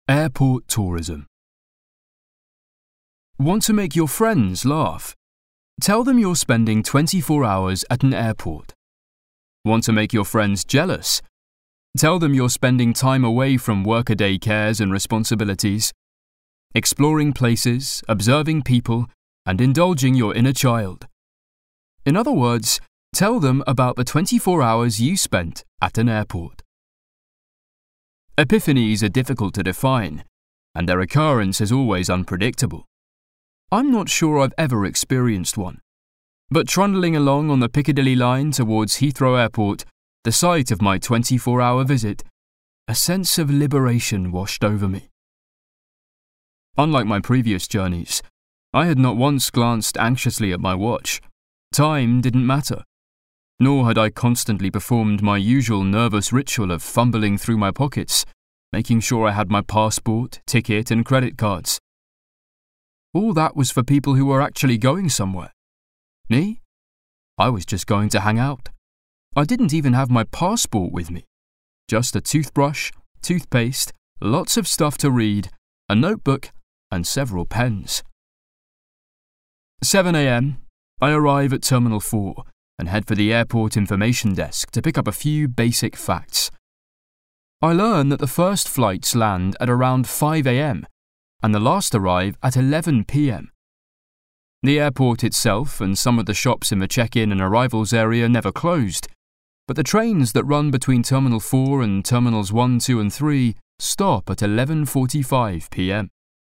Airport tourism. Want to make your friends laugh? Tell them you're spending 24 hours at an airport. Want to make your friends jealous? Tell them you're spending time away from workaday cares and responsibilities, exploring places, observing people, and indulging your inner child. In other words, tell them about the 24 hours you spent at an airport. Epiphanies are difficult to define, and their occurrence is always unpredictable. I'm not sure I've ever experienced one, but trundling along on the Piccadilly line towards Heathrow Airport, the site of my 24-hour visit, a sense of liberation washed over me. Unlike my previous journeys, I had not once glanced anxiously at my watch. Time didn't matter. Nor had I constantly performed my usual nervous ritual of fumbling through my pockets, making sure I had my passport, ticket, and credit cards. All that was for people who were actually going somewhere. Me? I was just going to hang out. I didn't even have my passport with me. Just a toothbrush, toothpaste, lots of stuff to read, a notebook, and several pens. 7 a.m. I arrive at Terminal 4 and head for the airport information desk to pick up a few basic facts. I learn that the first flights land at around 5 a.m. and the last arrive at 11 p.m. The airport itself and some of the shops in the check-in and arrivals area never closed, but the trains that run between Terminal 4 and Terminals 1, 2 and 3 stop at 11:45 p.m.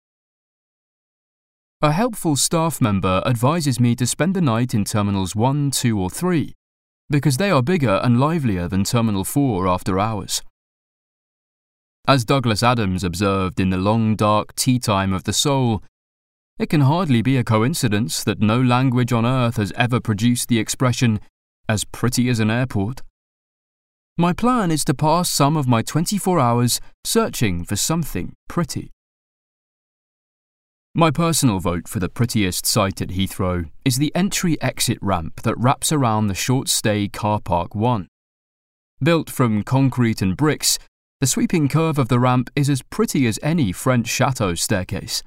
A helpful staff member advises me to spend the night in Terminals 1, 2 or 3, because they are bigger and livelier than Terminal 4 after hours. As Douglas Adams observed in The Long Dark Tea Time of the Soul, it can hardly be a coincidence that no language on earth has ever produced the expression, as pretty as an airport. My plan is to pass some of my 24 hours searching for something pretty. My personal vote for the prettiest site at Heathrow is the entry-exit ramp that wraps around the short-stay car park 1. Built from concrete and bricks, the sweeping curve of the ramp is as pretty as any French chateau staircase.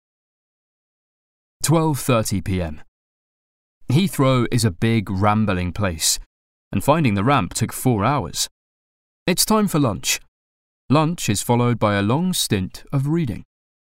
12:30 p.m. Heathrow is a big, rambling place, and finding the ramp took 4 hours. It's time for lunch. Lunch is followed by a long stint of reading.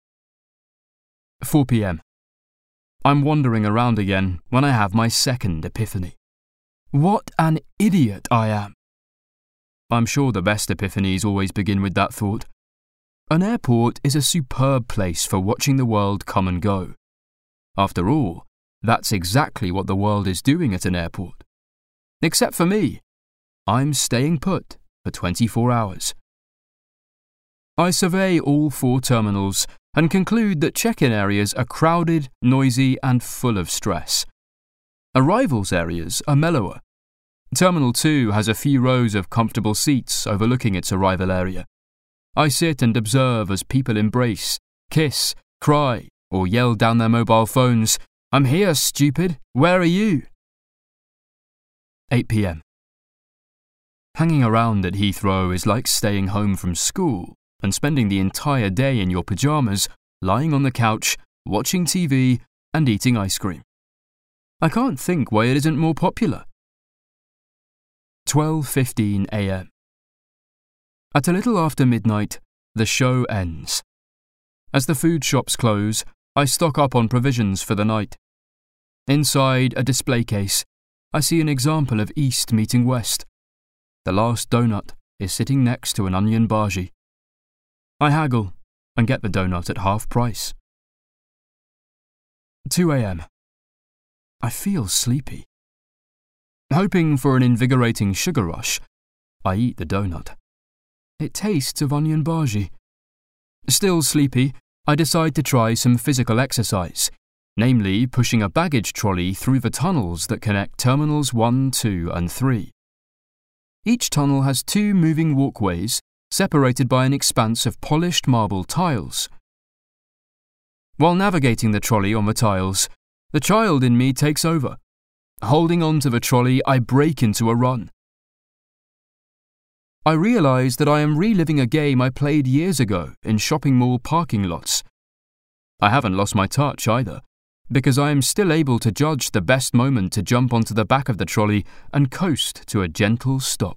4 p.m. I'm wandering around again when I have my second epiphany. What an idiot I am! I'm sure the best epiphanies always begin with that thought. An airport is a superb place for watching the world come and go. After all, that's exactly what the world is doing at an airport. Except for me. I'm staying put for 24 hours. I survey all 4 terminals and conclude that check-in areas are crowded, noisy, and full of stress. Arrivals areas are mellower. Terminal 2 has a few rows of comfortable seats overlooking its arrival area. I sit and observe as people embrace, kiss, cry, or yell down their mobile phones, "I'm here, stupid! Where are you?" 8 p.m. Hanging around at Heathrow is like staying home from school and spending the entire day in your pyjamas, lying on the couch, watching TV, and eating ice cream. I can't think why it isn't more popular. 12:15 a.m. At a little after midnight, the show ends. As the food shops close, I stock up on provisions for the night. Inside a display case, I see an example of East meeting West. The last donut is sitting next to an onion bhaji. I haggle and get the donut at half price. 2 a.m. I feel sleepy. Hoping for an invigorating sugar rush, I eat the donut. It tastes of onion bhaji. Still sleepy, I decide to try some physical exercise, namely pushing a baggage trolley through the tunnels that connect Terminals 1, 2 and 3. Each tunnel has 2 moving walkways separated by an expanse of polished marble tiles. While navigating the trolley on the tiles, the child in me takes over. Holding on to the trolley, I break into a run. I realise that I am reliving a game I played years ago in shopping mall parking lots. I haven't lost my touch either, because I am still able to judge the best moment to jump onto the back of the trolley and coast to a gentle stop.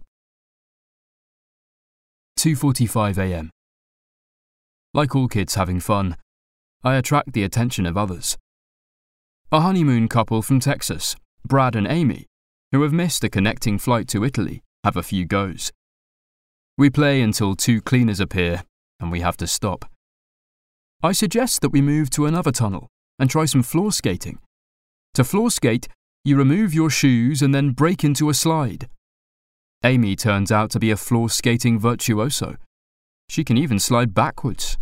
2:45 a.m. Like all kids having fun, I attract the attention of others. A honeymoon couple from Texas, Brad and Amy, who have missed a connecting flight to Italy, have a few goes. We play until two cleaners appear, and we have to stop. I suggest that we move to another tunnel and try some floor skating. To floor skate, you remove your shoes and then break into a slide. Amy turns out to be a floor skating virtuoso. She can even slide backwards.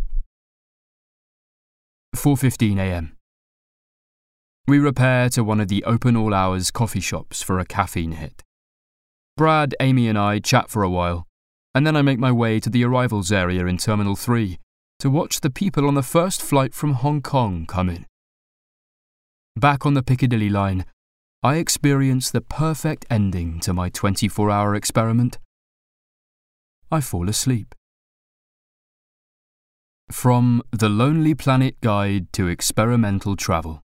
4:15 a.m. We repair to one of the open all hours coffee shops for a caffeine hit. Brad, Amy and I chat for a while, and then I make my way to the arrivals area in Terminal 3 to watch the people on the first flight from Hong Kong come in. Back on the Piccadilly line, I experience the perfect ending to my 24-hour experiment. I fall asleep. From The Lonely Planet Guide to Experimental Travel.